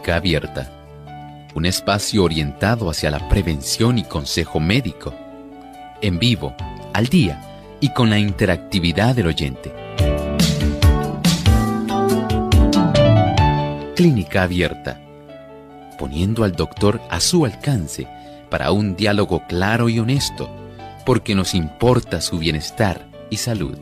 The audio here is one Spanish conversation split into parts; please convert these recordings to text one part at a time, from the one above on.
Clínica Abierta, un espacio orientado hacia la prevención y consejo médico, en vivo, al día y con la interactividad del oyente. Clínica Abierta, poniendo al doctor a su alcance para un diálogo claro y honesto, porque nos importa su bienestar y salud.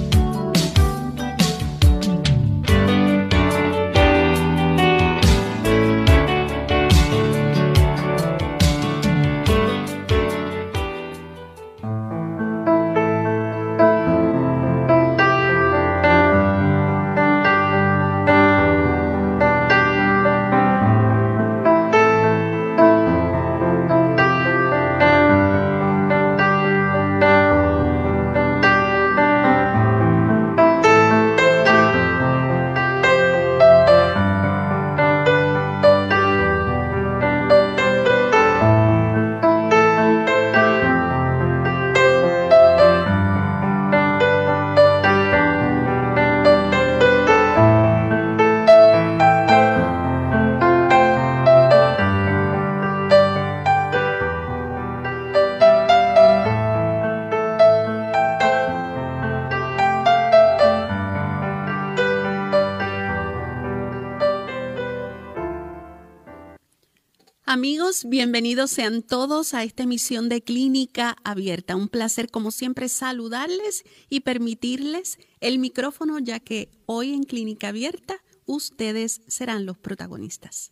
Amigos, bienvenidos sean todos a esta emisión de Clínica Abierta. Un placer, como siempre, saludarles y permitirles el micrófono, ya que hoy en Clínica Abierta ustedes serán los protagonistas.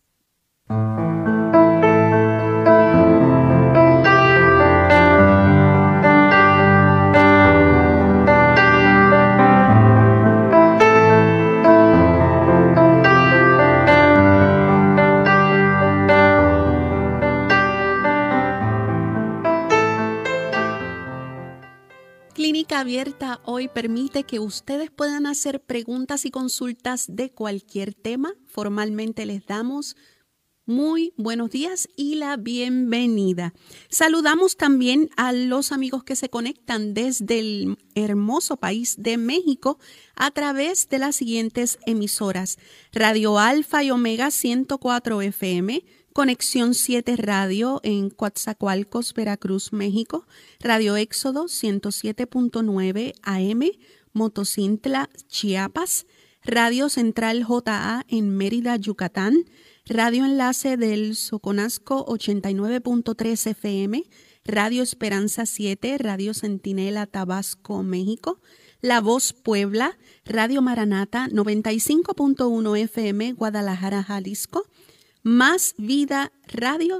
Clínica Abierta hoy permite que ustedes puedan hacer preguntas y consultas de cualquier tema. Formalmente les damos muy buenos días y la bienvenida. Saludamos también a los amigos que se conectan desde el hermoso país de México a través de las siguientes emisoras: Radio Alfa y Omega 104 FM, Conexión 7 Radio en Coatzacoalcos, Veracruz, México, Radio Éxodo 107.9 AM, Motocintla, Chiapas, Radio Central JA en Mérida, Yucatán, Radio Enlace del Soconasco 89.3 FM, Radio Esperanza 7, Radio Centinela, Tabasco, México, La Voz Puebla, Radio Maranata 95.1 FM, Guadalajara, Jalisco, Más Vida Radio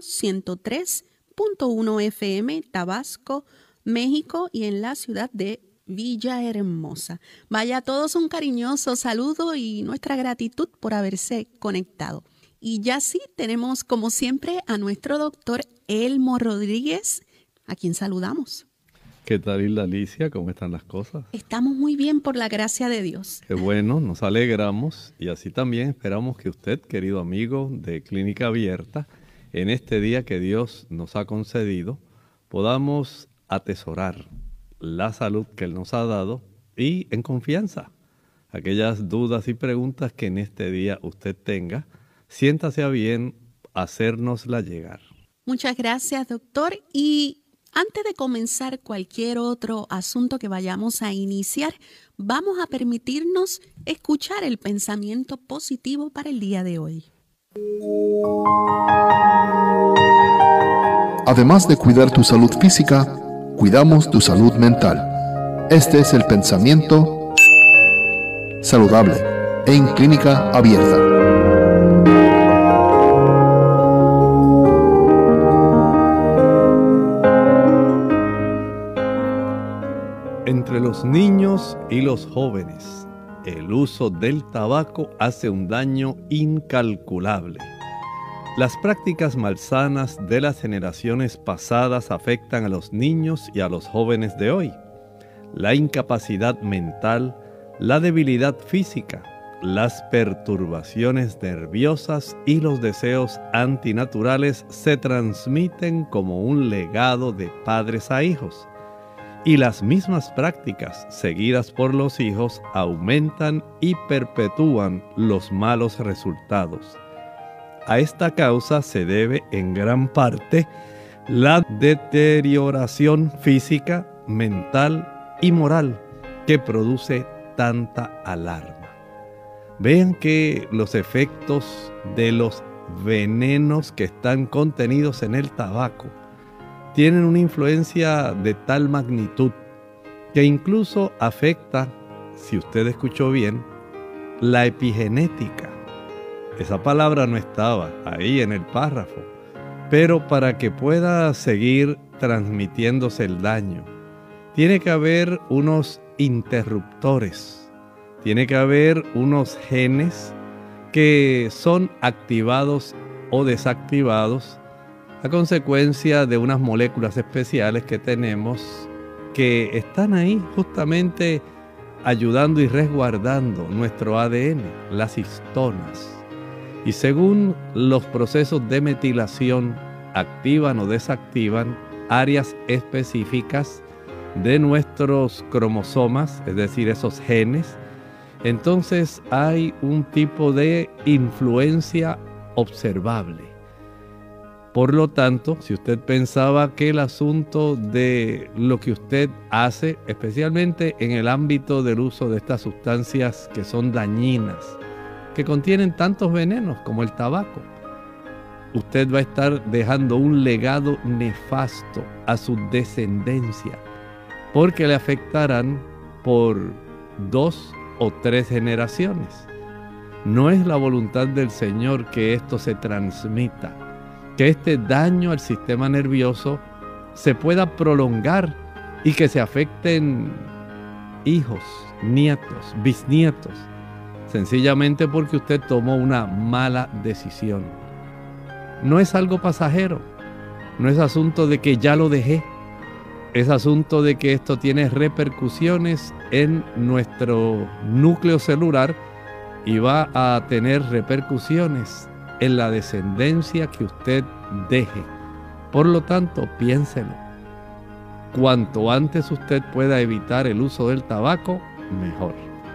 103.1 FM, Tabasco, México, y en la ciudad de Villahermosa. Vaya a todos un cariñoso saludo y nuestra gratitud por haberse conectado. Y ya sí, tenemos como siempre a nuestro doctor Elmo Rodríguez, a quien saludamos. ¿Qué tal, Isla Alicia? ¿Cómo están las cosas? Estamos muy bien, por la gracia de Dios. Qué bueno, nos alegramos y así también esperamos que usted, querido amigo de Clínica Abierta, en este día que Dios nos ha concedido, podamos atesorar la salud que Él nos ha dado y en confianza. Aquellas dudas y preguntas que en este día usted tenga, siéntase a bien hacérnosla llegar. Muchas gracias, doctor. Y antes de comenzar cualquier otro asunto que vayamos a iniciar, vamos a permitirnos escuchar el pensamiento positivo para el día de hoy. Además de cuidar tu salud física, cuidamos tu salud mental. Este es el pensamiento saludable en Clínica Abierta. Entre los niños y los jóvenes, el uso del tabaco hace un daño incalculable. Las prácticas malsanas de las generaciones pasadas afectan a los niños y a los jóvenes de hoy. La incapacidad mental, la debilidad física, las perturbaciones nerviosas y los deseos antinaturales se transmiten como un legado de padres a hijos. Y las mismas prácticas seguidas por los hijos aumentan y perpetúan los malos resultados. A esta causa se debe en gran parte la deterioración física, mental y moral que produce tanta alarma. Vean que los efectos de los venenos que están contenidos en el tabaco tienen una influencia de tal magnitud que incluso afecta, si usted escuchó bien, la epigenética. Esa palabra no estaba ahí en el párrafo, pero para que pueda seguir transmitiéndose el daño, tiene que haber unos interruptores, tiene que haber unos genes que son activados o desactivados a consecuencia de unas moléculas especiales que tenemos que están ahí justamente ayudando y resguardando nuestro ADN, las histonas. Y según los procesos de metilación activan o desactivan áreas específicas de nuestros cromosomas, es decir, esos genes, entonces hay un tipo de influencia observable. Por lo tanto, si usted pensaba que el asunto de lo que usted hace, especialmente en el ámbito del uso de estas sustancias que son dañinas, que contienen tantos venenos como el tabaco, usted va a estar dejando un legado nefasto a su descendencia, porque le afectarán por 2 o 3 generaciones. No es la voluntad del Señor que esto se transmita, que este daño al sistema nervioso se pueda prolongar y que se afecten hijos, nietos, bisnietos, sencillamente porque usted tomó una mala decisión. No es algo pasajero, no es asunto de que ya lo dejé, es asunto de que esto tiene repercusiones en nuestro núcleo celular y va a tener repercusiones en la descendencia que usted deje. Por lo tanto, piénselo. Cuanto antes usted pueda evitar el uso del tabaco, mejor.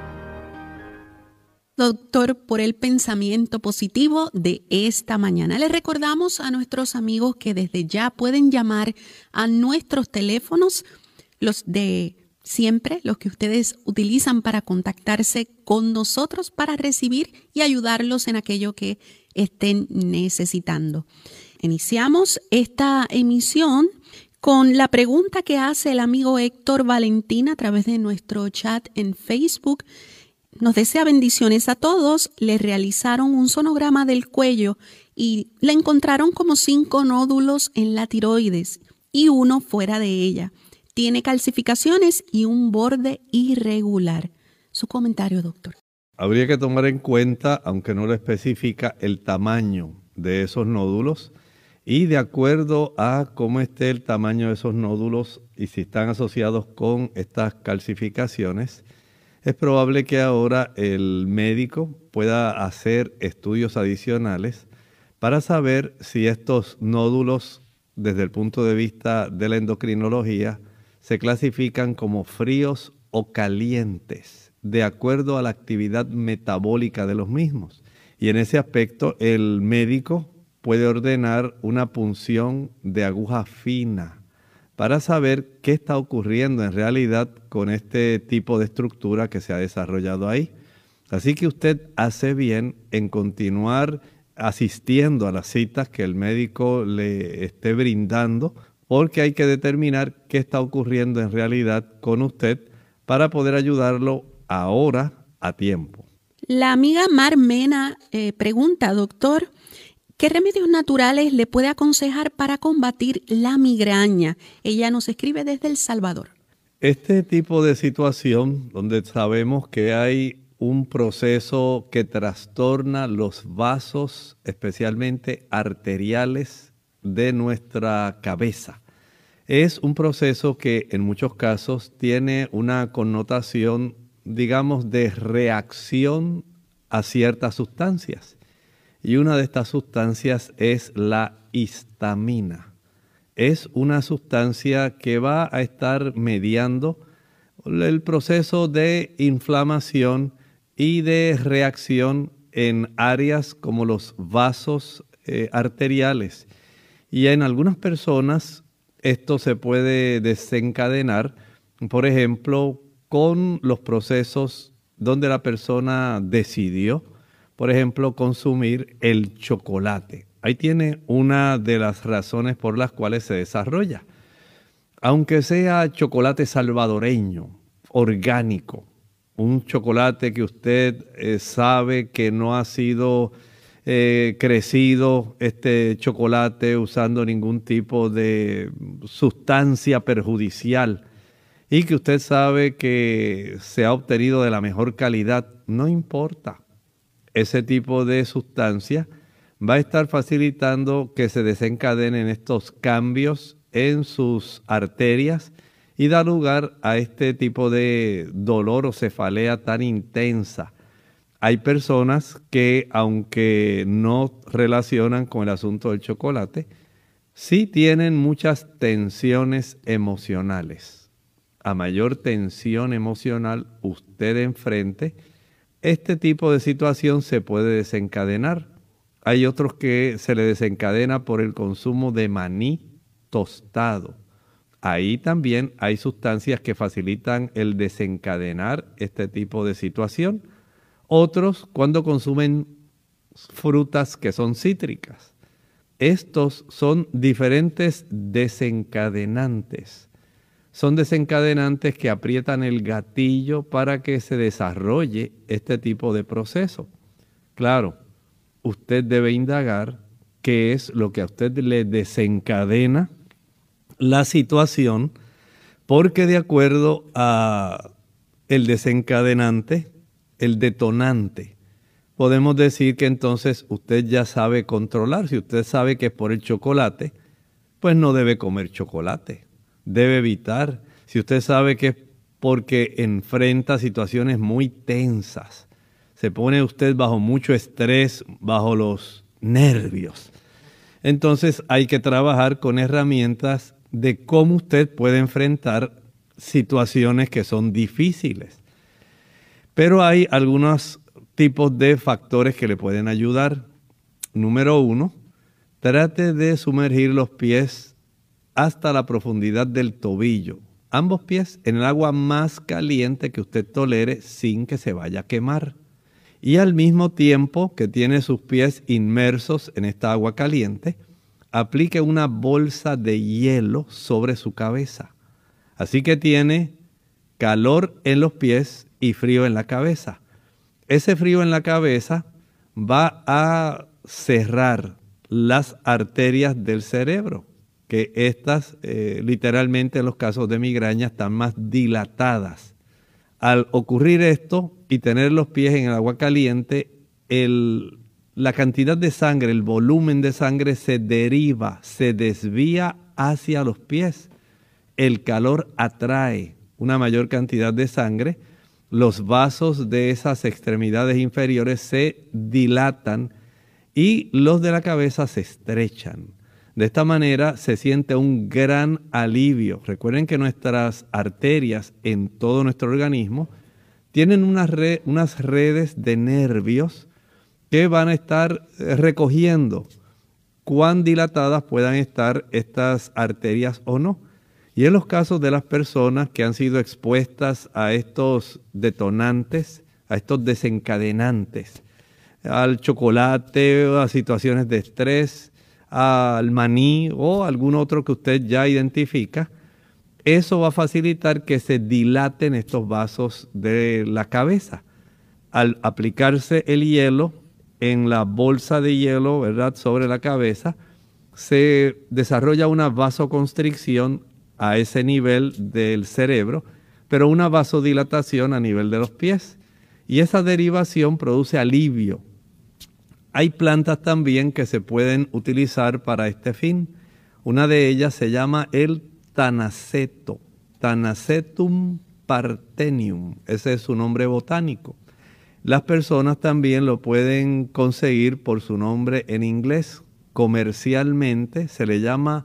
Doctor, por el pensamiento positivo de esta mañana. Les recordamos a nuestros amigos que desde ya pueden llamar a nuestros teléfonos, los de siempre, los que ustedes utilizan para contactarse con nosotros, para recibir y ayudarlos en aquello que estén necesitando. Iniciamos esta emisión con la pregunta que hace el amigo Héctor Valentín a través de nuestro chat en Facebook. Nos desea bendiciones a todos. Le realizaron un sonograma del cuello y le encontraron como 5 nódulos en la tiroides y 1 fuera de ella. Tiene calcificaciones y un borde irregular. Su comentario, doctor. Habría que tomar en cuenta, aunque no lo especifica, el tamaño de esos nódulos y de acuerdo a cómo esté el tamaño de esos nódulos y si están asociados con estas calcificaciones, es probable que ahora el médico pueda hacer estudios adicionales para saber si estos nódulos, desde el punto de vista de la endocrinología, se clasifican como fríos o calientes, de acuerdo a la actividad metabólica de los mismos. Y en ese aspecto, el médico puede ordenar una punción de aguja fina para saber qué está ocurriendo en realidad con este tipo de estructura que se ha desarrollado ahí. Así que usted hace bien en continuar asistiendo a las citas que el médico le esté brindando, porque hay que determinar qué está ocurriendo en realidad con usted para poder ayudarlo ahora a tiempo. La amiga Mar Mena pregunta, doctor, ¿qué remedios naturales le puede aconsejar para combatir la migraña? Ella nos escribe desde El Salvador. Este tipo de situación donde sabemos que hay un proceso que trastorna los vasos, especialmente arteriales, de nuestra cabeza. Es un proceso que en muchos casos tiene una connotación, digamos, de reacción a ciertas sustancias. Y una de estas sustancias es la histamina. Es una sustancia que va a estar mediando el proceso de inflamación y de reacción en áreas como los vasos arteriales. Y en algunas personas esto se puede desencadenar, por ejemplo, con los procesos donde la persona decidió, por ejemplo, consumir el chocolate. Ahí tiene una de las razones por las cuales se desarrolla. Aunque sea chocolate salvadoreño, orgánico, un chocolate que usted sabe que no ha sido crecido este chocolate usando ningún tipo de sustancia perjudicial y que usted sabe que se ha obtenido de la mejor calidad, no importa. Ese tipo de sustancia va a estar facilitando que se desencadenen estos cambios en sus arterias y da lugar a este tipo de dolor o cefalea tan intensa. Hay personas que, aunque no relacionan con el asunto del chocolate, sí tienen muchas tensiones emocionales. A mayor tensión emocional usted enfrente, este tipo de situación se puede desencadenar. Hay otros que se le desencadena por el consumo de maní tostado. Ahí también hay sustancias que facilitan el desencadenar este tipo de situación. Otros cuando consumen frutas que son cítricas. Estos son diferentes desencadenantes. Son desencadenantes que aprietan el gatillo para que se desarrolle este tipo de proceso. Claro, usted debe indagar qué es lo que a usted le desencadena la situación, porque de acuerdo a el desencadenante, el detonante, podemos decir que entonces usted ya sabe controlar. Si usted sabe que es por el chocolate, pues no debe comer chocolate, debe evitar. Si usted sabe que es porque enfrenta situaciones muy tensas, se pone usted bajo mucho estrés, bajo los nervios, entonces hay que trabajar con herramientas de cómo usted puede enfrentar situaciones que son difíciles. Pero hay algunos tipos de factores que le pueden ayudar. Número 1, trate de sumergir los pies hasta la profundidad del tobillo. Ambos pies en el agua más caliente que usted tolere sin que se vaya a quemar. Y al mismo tiempo que tiene sus pies inmersos en esta agua caliente, aplique una bolsa de hielo sobre su cabeza. Así que tiene calor en los pies y frío en la cabeza. Ese frío en la cabeza va a cerrar las arterias del cerebro, que estas literalmente en los casos de migraña están más dilatadas. Al ocurrir esto y tener los pies en el agua caliente, la cantidad de sangre, el volumen de sangre se deriva, se desvía hacia los pies. El calor atrae una mayor cantidad de sangre, los vasos de esas extremidades inferiores se dilatan y los de la cabeza se estrechan. De esta manera se siente un gran alivio. Recuerden que nuestras arterias en todo nuestro organismo tienen unas redes de nervios que van a estar recogiendo cuán dilatadas puedan estar estas arterias o no. Y en los casos de las personas que han sido expuestas a estos detonantes, a estos desencadenantes, al chocolate, a situaciones de estrés, al maní o algún otro que usted ya identifica, eso va a facilitar que se dilaten estos vasos de la cabeza. Al aplicarse el hielo en la bolsa de hielo, ¿verdad?, sobre la cabeza, se desarrolla una vasoconstricción a ese nivel del cerebro, pero una vasodilatación a nivel de los pies. Y esa derivación produce alivio. Hay plantas también que se pueden utilizar para este fin. Una de ellas se llama el tanaceto, Tanacetum parthenium, ese es su nombre botánico. Las personas también lo pueden conseguir por su nombre en inglés. Comercialmente se le llama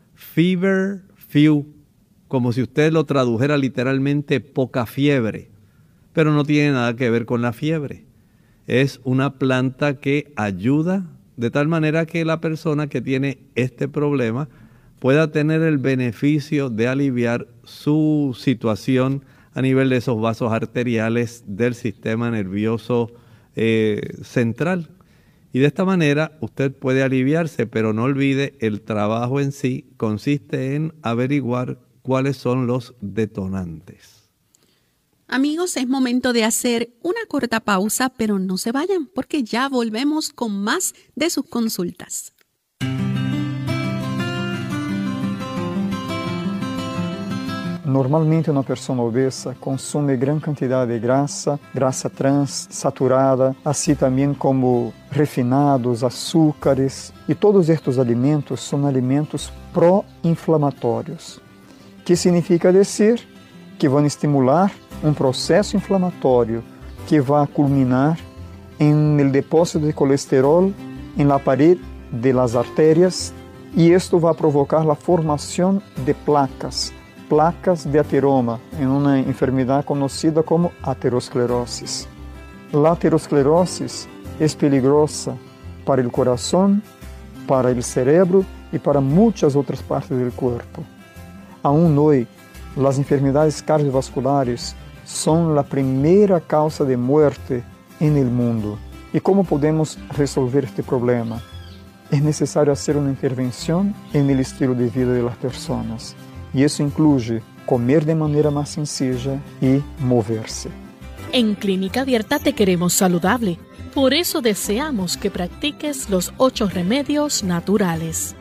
feverfew, como si usted lo tradujera literalmente poca fiebre, pero no tiene nada que ver con la fiebre. es una planta que ayuda de tal manera que la persona que tiene este problema pueda tener el beneficio de aliviar su situación a nivel de esos vasos arteriales del sistema nervioso central. Y de esta manera usted puede aliviarse, pero no olvide, el trabajo en sí consiste en averiguar cuáles son los detonantes. Amigos, es momento de hacer una corta pausa, pero no se vayan porque ya volvemos con más de sus consultas. Normalmente uma pessoa obesa consome grande quantidade de grasa trans, saturada, assim também como refinados, açúcares. E todos estes alimentos são alimentos pró-inflamatórios, que significa dizer que vão estimular um processo inflamatório que vai culminar em el depósito de colesterol en la pared de las arterias e isto vai provocar a formação de placas de ateroma, em uma enfermidade conhecida como aterosclerose. A aterosclerose é peligrosa para o coração, para o cérebro e para muitas outras partes do corpo. Aún hoje, as enfermidades cardiovasculares são a primeira causa de morte no mundo. E como podemos resolver este problema? É necessário fazer uma intervenção no estilo de vida das pessoas. E isso inclui comer de maneira mais sencilla e mover-se. En Clínica Abierta te queremos saludable. Por eso deseamos que practiques los 8 remedios naturales.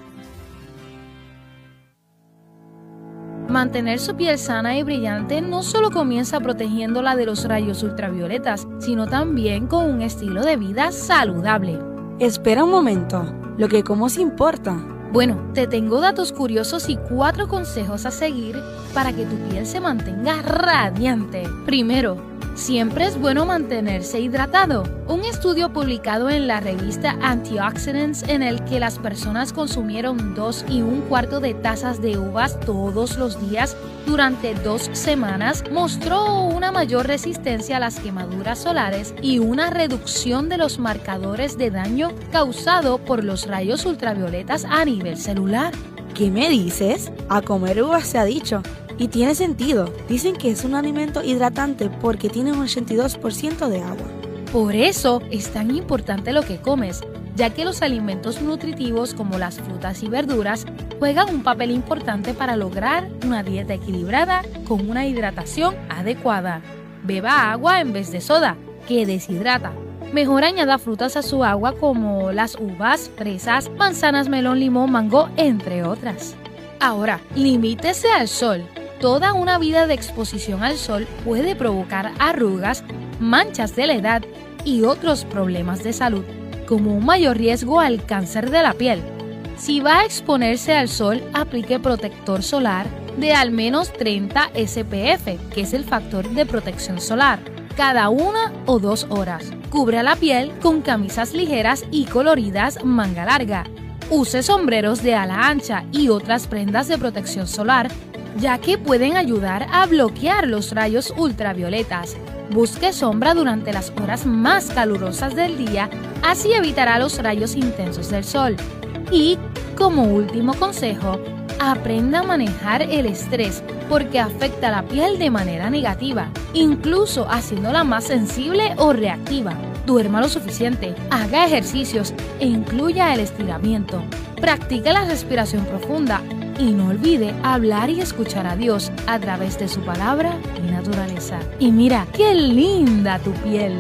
Mantener su piel sana y brillante no solo comienza protegiéndola de los rayos ultravioletas, sino también con un estilo de vida saludable. Espera un momento, lo que como se importa. Bueno, te tengo datos curiosos y 4 consejos a seguir para que tu piel se mantenga radiante. Primero, siempre es bueno mantenerse hidratado. Un estudio publicado en la revista Antioxidants, en el que las personas consumieron 2 1/4 de tazas de uvas todos los días durante 2 semanas, mostró una mayor resistencia a las quemaduras solares y una reducción de los marcadores de daño causado por los rayos ultravioletas a nivel celular. ¿Qué me dices? A comer uvas se ha dicho. Y tiene sentido. Dicen que es un alimento hidratante porque tiene un 82% de agua. Por eso es tan importante lo que comes, ya que los alimentos nutritivos como las frutas y verduras juegan un papel importante para lograr una dieta equilibrada con una hidratación adecuada. Beba agua en vez de soda, que deshidrata. Mejor añada frutas a su agua como las uvas, fresas, manzanas, melón, limón, mango, entre otras. Ahora, limítese al sol. Toda una vida de exposición al sol puede provocar arrugas, manchas de la edad y otros problemas de salud, como un mayor riesgo al cáncer de la piel. Si va a exponerse al sol, aplique protector solar de al menos 30 SPF, que es el factor de protección solar, cada 1 o 2 horas. Cubra la piel con camisas ligeras y coloridas manga larga. Use sombreros de ala ancha y otras prendas de protección solar, ya que pueden ayudar a bloquear los rayos ultravioletas. Busque sombra durante las horas más calurosas del día, así evitará los rayos intensos del sol. Y, como último consejo, aprenda a manejar el estrés, porque afecta la piel de manera negativa, incluso haciéndola más sensible o reactiva. Duerma lo suficiente, haga ejercicios e incluya el estiramiento. Practique la respiración profunda y no olvide hablar y escuchar a Dios a través de su palabra y naturaleza. Y mira, qué linda tu piel.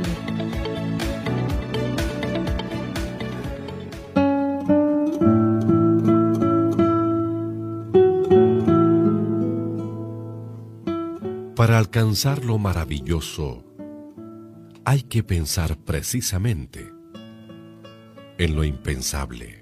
Para alcanzar lo maravilloso, hay que pensar precisamente en lo impensable.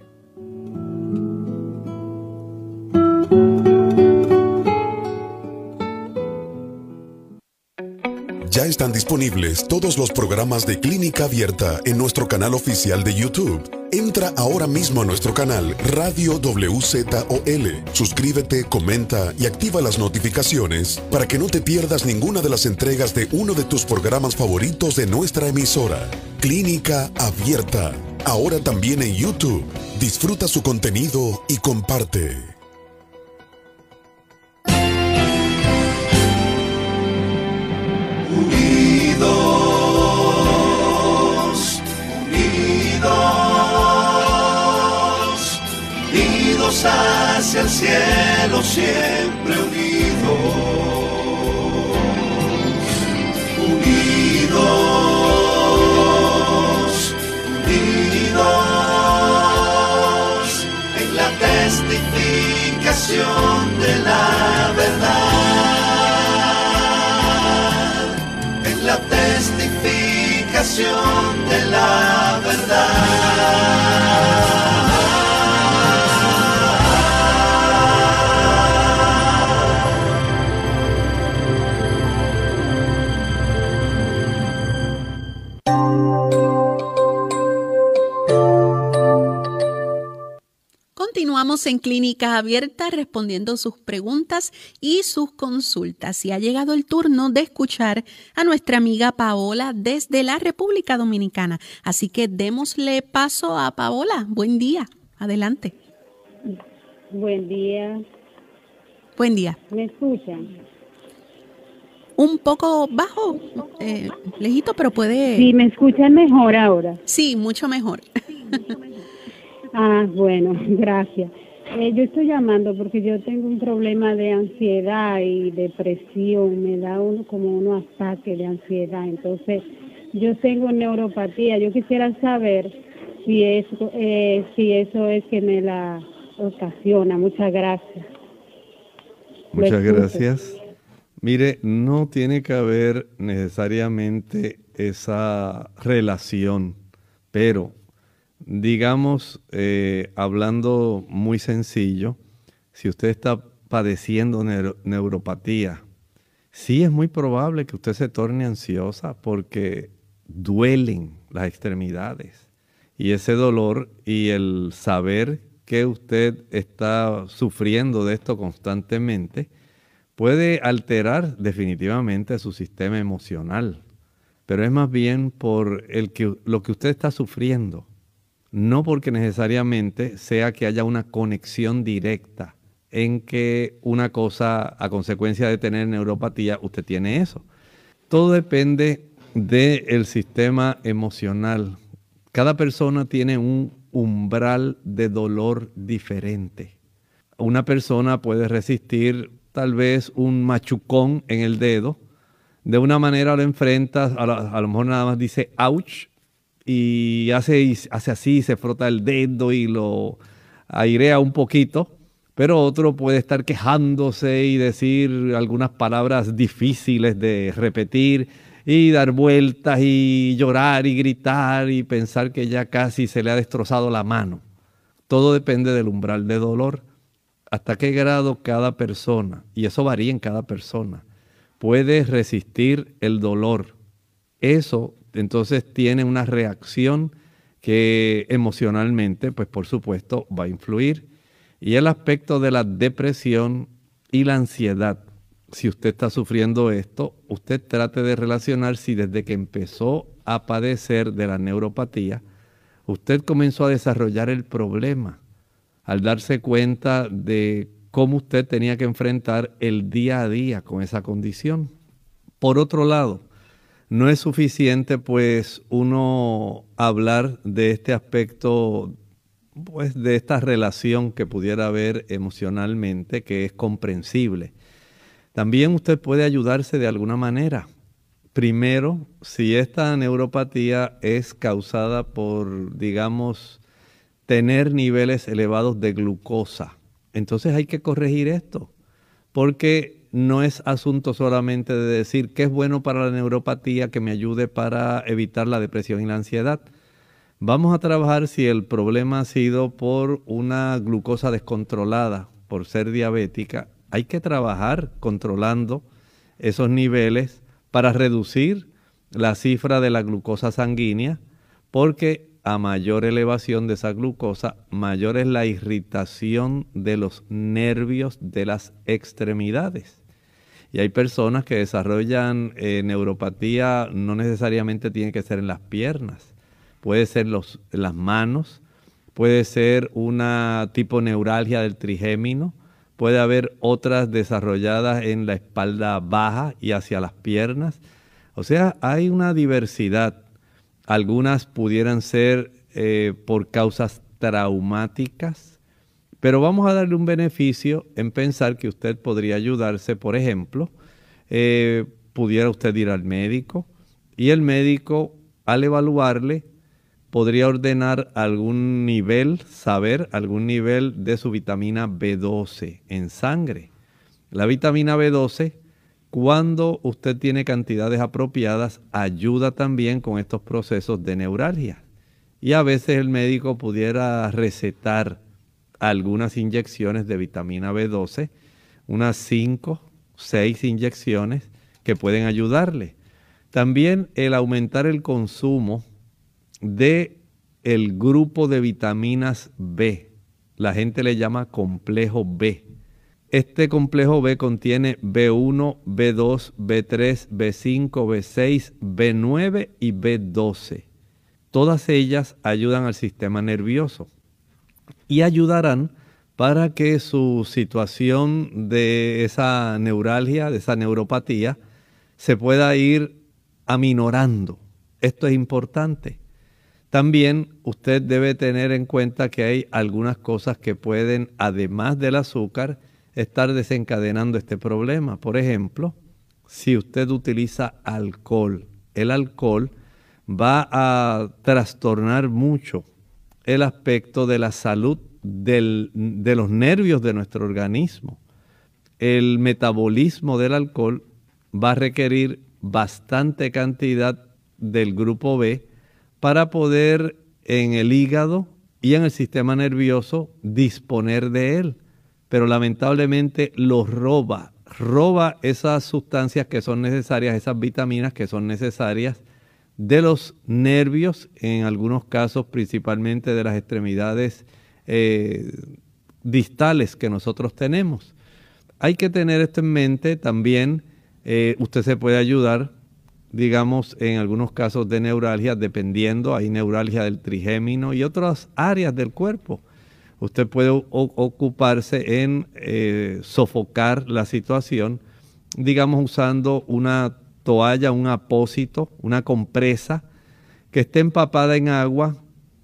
Ya están disponibles todos los programas de Clínica Abierta en nuestro canal oficial de YouTube. Entra ahora mismo a nuestro canal Radio WZOL. Suscríbete, comenta y activa las notificaciones para que no te pierdas ninguna de las entregas de uno de tus programas favoritos de nuestra emisora. Clínica Abierta. Ahora también en YouTube. Disfruta su contenido y comparte. Unidos hacia el cielo, siempre unidos, unidos, unidos, en la testificación de la verdad, en la testificación de la verdad. Continuamos en Clínica Abierta respondiendo sus preguntas y sus consultas. Y ha llegado el turno de escuchar a nuestra amiga Paola desde la República Dominicana. Así que démosle paso a Paola. Buen día. Adelante. Buen día. Buen día. ¿Me escuchan? Un poco bajo, lejito, pero puede... Sí, ¿me escuchan mejor ahora? Sí, mucho mejor. Ah, bueno, gracias. Yo estoy llamando porque yo tengo un problema de ansiedad y depresión. Me da como unos ataques de ansiedad. Entonces, yo tengo neuropatía. Yo quisiera saber si eso es que me la ocasiona. Muchas gracias. Muchas gracias. Mire, no tiene que haber necesariamente esa relación, pero digamos, hablando muy sencillo, si usted está padeciendo neuropatía, sí es muy probable que usted se torne ansiosa porque duelen las extremidades. Y ese dolor y el saber que usted está sufriendo de esto constantemente puede alterar definitivamente su sistema emocional. Pero es más bien por lo que usted está sufriendo. No porque necesariamente sea que haya una conexión directa en que una cosa, a consecuencia de tener neuropatía, usted tiene eso. Todo depende del sistema emocional. Cada persona tiene un umbral de dolor diferente. Una persona puede resistir tal vez un machucón en el dedo. De una manera lo enfrentas, a lo mejor nada más dice ouch, y hace así, se frota el dedo y lo airea un poquito, pero otro puede estar quejándose y decir algunas palabras difíciles de repetir y dar vueltas y llorar y gritar y pensar que ya casi se le ha destrozado la mano. Todo depende del umbral de dolor, hasta qué grado cada persona, y eso varía en cada persona, puede resistir el dolor. Eso entonces tiene una reacción que emocionalmente, pues por supuesto, va a influir. Y el aspecto de la depresión y la ansiedad, si usted está sufriendo esto, usted trate de relacionar si desde que empezó a padecer de la neuropatía, usted comenzó a desarrollar el problema al darse cuenta de cómo usted tenía que enfrentar el día a día con esa condición. Por otro lado, no es suficiente pues uno hablar de este aspecto, pues de esta relación que pudiera haber emocionalmente, que es comprensible. También usted puede ayudarse de alguna manera. Primero, si esta neuropatía es causada por, digamos, tener niveles elevados de glucosa, entonces hay que corregir esto, porque no es asunto solamente de decir que es bueno para la neuropatía, que me ayude para evitar la depresión y la ansiedad. Vamos a trabajar si el problema ha sido por una glucosa descontrolada, por ser diabética. Hay que trabajar controlando esos niveles para reducir la cifra de la glucosa sanguínea, porque a mayor elevación de esa glucosa, mayor es la irritación de los nervios de las extremidades. Y hay personas que desarrollan neuropatía, no necesariamente tiene que ser en las piernas, puede ser en las manos, puede ser una tipo neuralgia del trigémino, puede haber otras desarrolladas en la espalda baja y hacia las piernas. O sea, hay una diversidad. Algunas pudieran ser por causas traumáticas, pero vamos a darle un beneficio en pensar que usted podría ayudarse. Por ejemplo, pudiera usted ir al médico y el médico, al evaluarle, podría ordenar algún nivel de su vitamina B12 en sangre. La vitamina B12, cuando usted tiene cantidades apropiadas, ayuda también con estos procesos de neuralgia. Y a veces el médico pudiera recetar algunas inyecciones de vitamina B12, unas 5, 6 inyecciones que pueden ayudarle. También el aumentar el consumo de el grupo de vitaminas B. La gente le llama complejo B. Este complejo B contiene B1, B2, B3, B5, B6, B9 y B12. Todas ellas ayudan al sistema nervioso y ayudarán para que su situación de esa neuralgia, de esa neuropatía, se pueda ir aminorando. Esto es importante. También usted debe tener en cuenta que hay algunas cosas que pueden, además del azúcar, estar desencadenando este problema. Por ejemplo, si usted utiliza alcohol, el alcohol va a trastornar mucho el aspecto de la salud de los nervios de nuestro organismo. El metabolismo del alcohol va a requerir bastante cantidad del grupo B para poder en el hígado y en el sistema nervioso disponer de él. Pero lamentablemente lo roba esas sustancias que son necesarias, esas vitaminas que son necesarias de los nervios, en algunos casos principalmente de las extremidades distales que nosotros tenemos. Hay que tener esto en mente también. Usted se puede ayudar, digamos, en algunos casos de neuralgia, dependiendo, hay neuralgia del trigémino y otras áreas del cuerpo. Usted puede ocuparse en sofocar la situación, digamos, usando una toalla, un apósito, una compresa que esté empapada en agua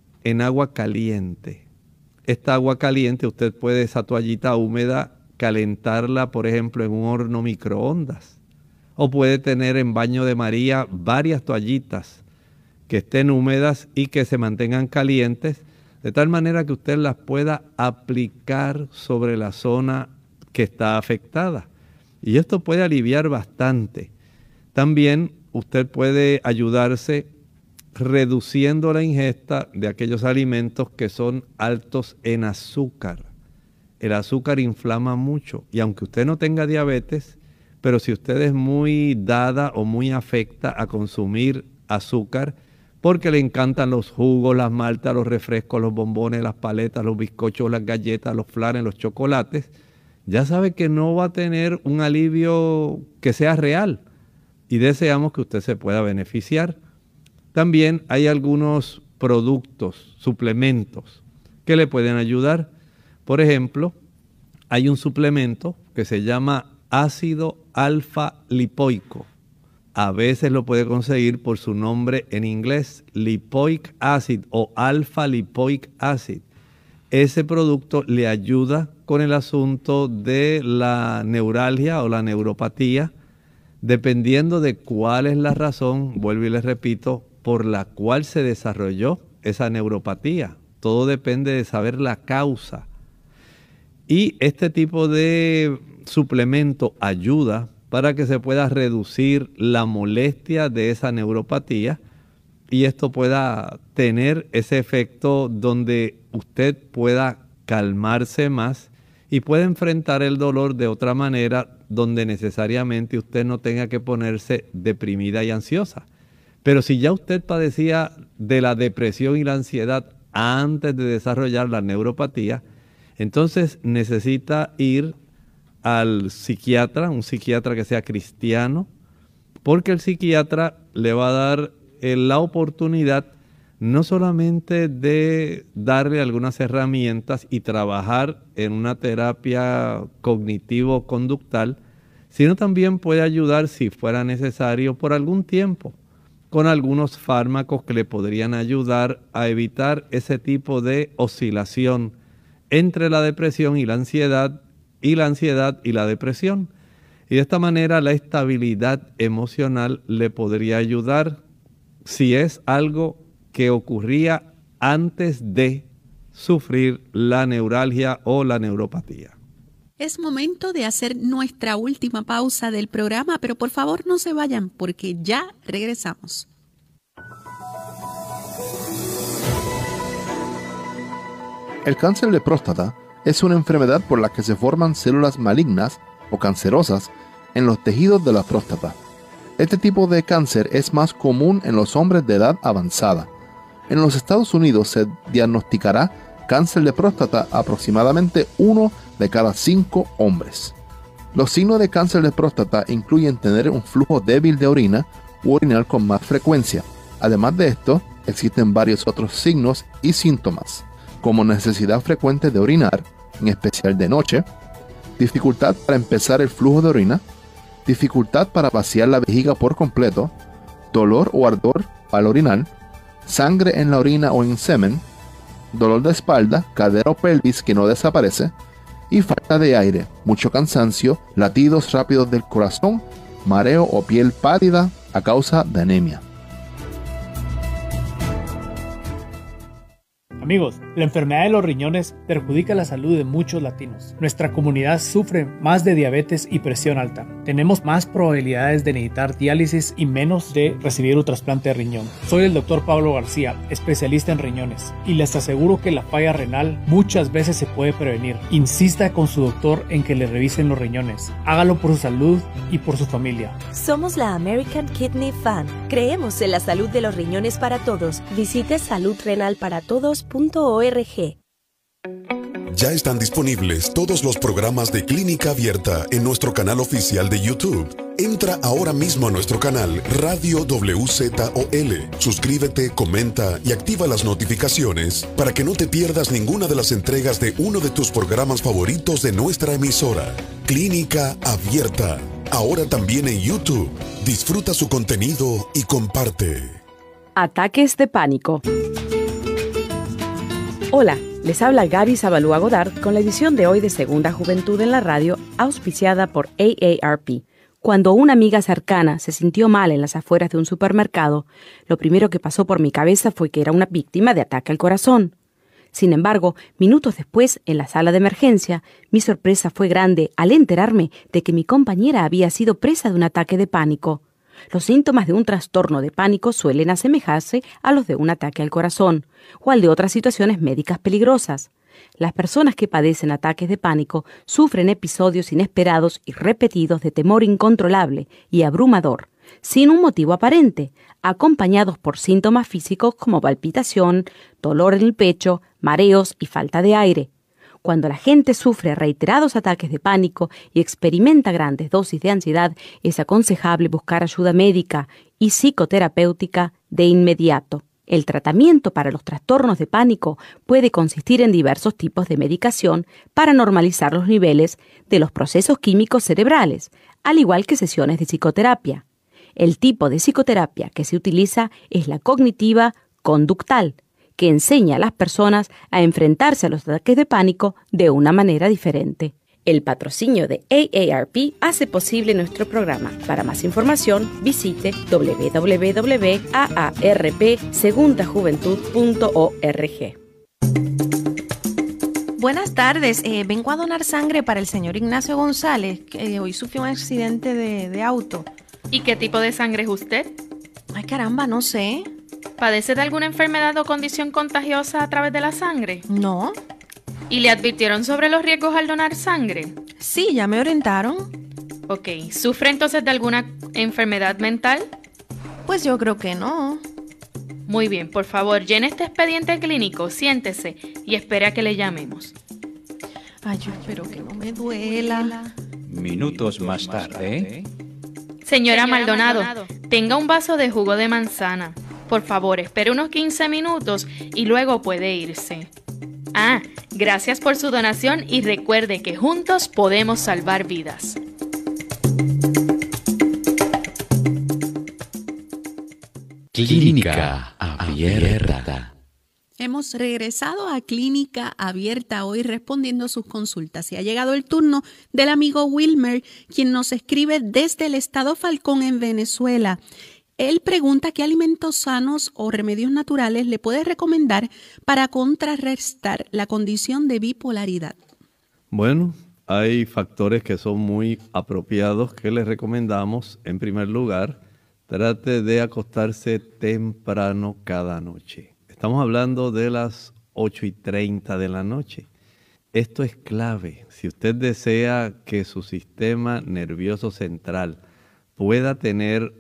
caliente. Esta agua caliente, usted puede, esa toallita húmeda, calentarla, por ejemplo, en un horno microondas. O puede tener en baño de María varias toallitas que estén húmedas y que se mantengan calientes, de tal manera que usted las pueda aplicar sobre la zona que está afectada. Y esto puede aliviar bastante. También usted puede ayudarse reduciendo la ingesta de aquellos alimentos que son altos en azúcar. El azúcar inflama mucho y aunque usted no tenga diabetes, pero si usted es muy dada o muy afecta a consumir azúcar porque le encantan los jugos, las maltas, los refrescos, los bombones, las paletas, los bizcochos, las galletas, los flanes, los chocolates, ya sabe que no va a tener un alivio que sea real y deseamos que usted se pueda beneficiar. También hay algunos productos, suplementos que le pueden ayudar. Por ejemplo, hay un suplemento que se llama ácido alfa lipoico. A veces lo puede conseguir por su nombre en inglés, lipoic acid o alfa lipoic acid. Ese producto le ayuda con el asunto de la neuralgia o la neuropatía, dependiendo de cuál es la razón, vuelvo y les repito, por la cual se desarrolló esa neuropatía. Todo depende de saber la causa. Y este tipo de suplemento ayuda para que se pueda reducir la molestia de esa neuropatía y esto pueda tener ese efecto donde usted pueda calmarse más y pueda enfrentar el dolor de otra manera donde necesariamente usted no tenga que ponerse deprimida y ansiosa. Pero si ya usted padecía de la depresión y la ansiedad antes de desarrollar la neuropatía, entonces necesita ir al psiquiatra, un psiquiatra que sea cristiano, porque el psiquiatra le va a dar la oportunidad no solamente de darle algunas herramientas y trabajar en una terapia cognitivo-conductal, sino también puede ayudar, si fuera necesario, por algún tiempo, con algunos fármacos que le podrían ayudar a evitar ese tipo de oscilación entre la depresión y la ansiedad y la depresión. Y de esta manera la estabilidad emocional le podría ayudar si es algo que ocurría antes de sufrir la neuralgia o la neuropatía. Es momento de hacer nuestra última pausa del programa, pero por favor no se vayan porque ya regresamos. El cáncer de próstata es una enfermedad por la que se forman células malignas o cancerosas en los tejidos de la próstata. Este tipo de cáncer es más común en los hombres de edad avanzada. En los Estados Unidos se diagnosticará cáncer de próstata a aproximadamente 1 de cada 5 hombres. Los signos de cáncer de próstata incluyen tener un flujo débil de orina u orinar con más frecuencia. Además de esto, existen varios otros signos y síntomas, como necesidad frecuente de orinar, en especial de noche, dificultad para empezar el flujo de orina, dificultad para vaciar la vejiga por completo, dolor o ardor al orinar, sangre en la orina o en semen, dolor de espalda, cadera o pelvis que no desaparece, y falta de aire, mucho cansancio, latidos rápidos del corazón, mareo o piel pálida a causa de anemia. Amigos, la enfermedad de los riñones perjudica la salud de muchos latinos. Nuestra comunidad sufre más de diabetes y presión alta. Tenemos más probabilidades de necesitar diálisis y menos de recibir un trasplante de riñón. Soy el Dr. Pablo García, especialista en riñones, y les aseguro que la falla renal muchas veces se puede prevenir. Insista con su doctor en que le revisen los riñones. Hágalo por su salud y por su familia. Somos la American Kidney Fund. Creemos en la salud de los riñones para todos. Visite saludrenalparatodos.org. Ya están disponibles todos los programas de Clínica Abierta en nuestro canal oficial de YouTube. Entra ahora mismo a nuestro canal Radio WZOL. Suscríbete, comenta y activa las notificaciones para que no te pierdas ninguna de las entregas de uno de tus programas favoritos de nuestra emisora. Clínica Abierta. Ahora también en YouTube. Disfruta su contenido y comparte. Ataques de pánico. Hola, les habla Gaby Zabalúa Godard con la edición de hoy de Segunda Juventud en la Radio, auspiciada por AARP. Cuando una amiga cercana se sintió mal en las afueras de un supermercado, lo primero que pasó por mi cabeza fue que era una víctima de ataque al corazón. Sin embargo, minutos después, en la sala de emergencia, mi sorpresa fue grande al enterarme de que mi compañera había sido presa de un ataque de pánico. Los síntomas de un trastorno de pánico suelen asemejarse a los de un ataque al corazón o al de otras situaciones médicas peligrosas. Las personas que padecen ataques de pánico sufren episodios inesperados y repetidos de temor incontrolable y abrumador, sin un motivo aparente, acompañados por síntomas físicos como palpitación, dolor en el pecho, mareos y falta de aire. Cuando la gente sufre reiterados ataques de pánico y experimenta grandes dosis de ansiedad, es aconsejable buscar ayuda médica y psicoterapéutica de inmediato. El tratamiento para los trastornos de pánico puede consistir en diversos tipos de medicación para normalizar los niveles de los procesos químicos cerebrales, al igual que sesiones de psicoterapia. El tipo de psicoterapia que se utiliza es la cognitiva conductal, que enseña a las personas a enfrentarse a los ataques de pánico de una manera diferente. El patrocinio de AARP hace posible nuestro programa. Para más información, visite www.aarpsegundajuventud.org. Buenas tardes, vengo a donar sangre para el señor Ignacio González, que hoy sufrió un accidente de auto. ¿Y qué tipo de sangre es usted? Ay, caramba, no sé. ¿Padece de alguna enfermedad o condición contagiosa a través de la sangre? No. ¿Y le advirtieron sobre los riesgos al donar sangre? Sí, ya me orientaron. Ok, ¿sufre entonces de alguna enfermedad mental? Pues yo creo que no. Muy bien, por favor, llene este expediente clínico, siéntese y espere a que le llamemos. Ay, yo espero que no me duela. Minutos más tarde. Señora Maldonado, tenga un vaso de jugo de manzana. Por favor, espere unos 15 minutos y luego puede irse. Ah, gracias por su donación y recuerde que juntos podemos salvar vidas. Clínica Abierta. Hemos regresado a Clínica Abierta hoy respondiendo a sus consultas y ha llegado el turno del amigo Wilmer, quien nos escribe desde el estado Falcón en Venezuela. Él pregunta qué alimentos sanos o remedios naturales le puede recomendar para contrarrestar la condición de bipolaridad. Bueno, hay factores que son muy apropiados que les recomendamos. En primer lugar, trate de acostarse temprano cada noche. Estamos hablando de las 8:30 de la noche. Esto es clave. Si usted desea que su sistema nervioso central pueda tener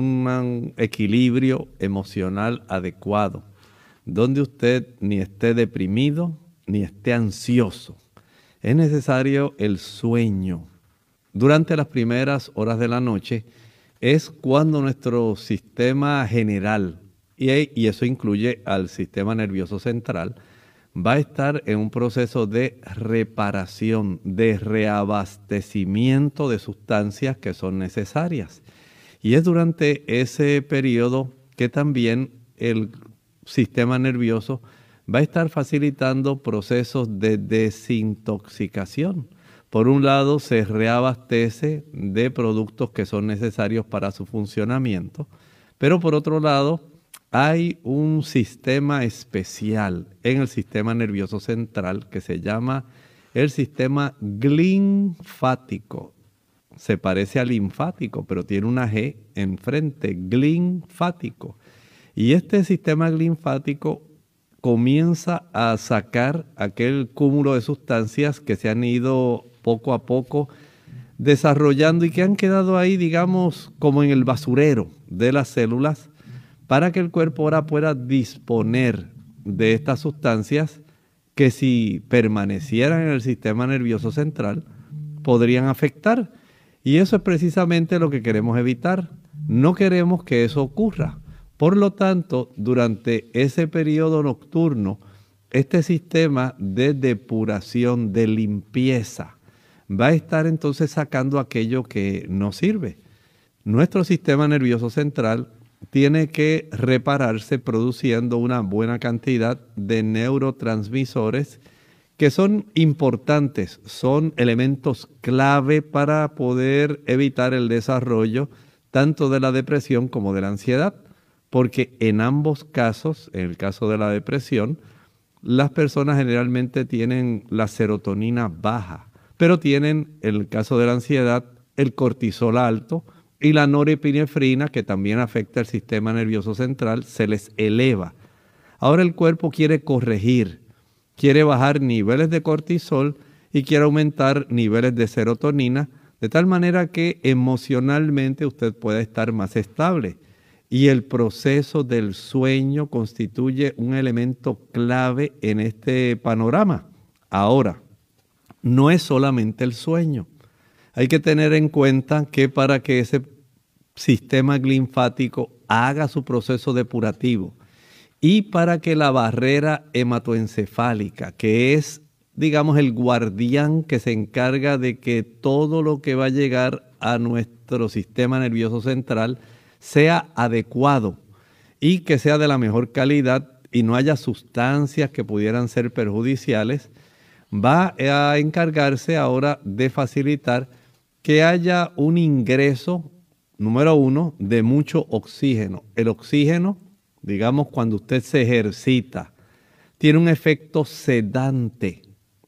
un equilibrio emocional adecuado, donde usted ni esté deprimido ni esté ansioso, es necesario el sueño. Durante las primeras horas de la noche es cuando nuestro sistema general, y eso incluye al sistema nervioso central, va a estar en un proceso de reparación, de reabastecimiento de sustancias que son necesarias. Y es durante ese periodo que también el sistema nervioso va a estar facilitando procesos de desintoxicación. Por un lado, se reabastece de productos que son necesarios para su funcionamiento, pero por otro lado, hay un sistema especial en el sistema nervioso central que se llama el sistema linfático. Se parece al linfático, pero tiene una G enfrente, linfático. Y este sistema linfático comienza a sacar aquel cúmulo de sustancias que se han ido poco a poco desarrollando y que han quedado ahí, digamos, como en el basurero de las células, para que el cuerpo ahora pueda disponer de estas sustancias que si permanecieran en el sistema nervioso central podrían afectar. Y eso es precisamente lo que queremos evitar. No queremos que eso ocurra. Por lo tanto, durante ese periodo nocturno, este sistema de depuración, de limpieza, va a estar entonces sacando aquello que no sirve. Nuestro sistema nervioso central tiene que repararse produciendo una buena cantidad de neurotransmisores que son importantes, son elementos clave para poder evitar el desarrollo tanto de la depresión como de la ansiedad, porque en ambos casos, en el caso de la depresión, las personas generalmente tienen la serotonina baja, pero tienen, en el caso de la ansiedad, el cortisol alto y la norepinefrina, que también afecta el sistema nervioso central, se les eleva. Ahora el cuerpo quiere corregir, quiere bajar niveles de cortisol y quiere aumentar niveles de serotonina, de tal manera que emocionalmente usted pueda estar más estable. Y el proceso del sueño constituye un elemento clave en este panorama. Ahora, no es solamente el sueño. Hay que tener en cuenta que para que ese sistema linfático haga su proceso depurativo y para que la barrera hematoencefálica, que es, digamos, el guardián que se encarga de que todo lo que va a llegar a nuestro sistema nervioso central sea adecuado y que sea de la mejor calidad y no haya sustancias que pudieran ser perjudiciales, va a encargarse ahora de facilitar que haya un ingreso, número uno, de mucho oxígeno. El oxígeno, digamos, cuando usted se ejercita, tiene un efecto sedante,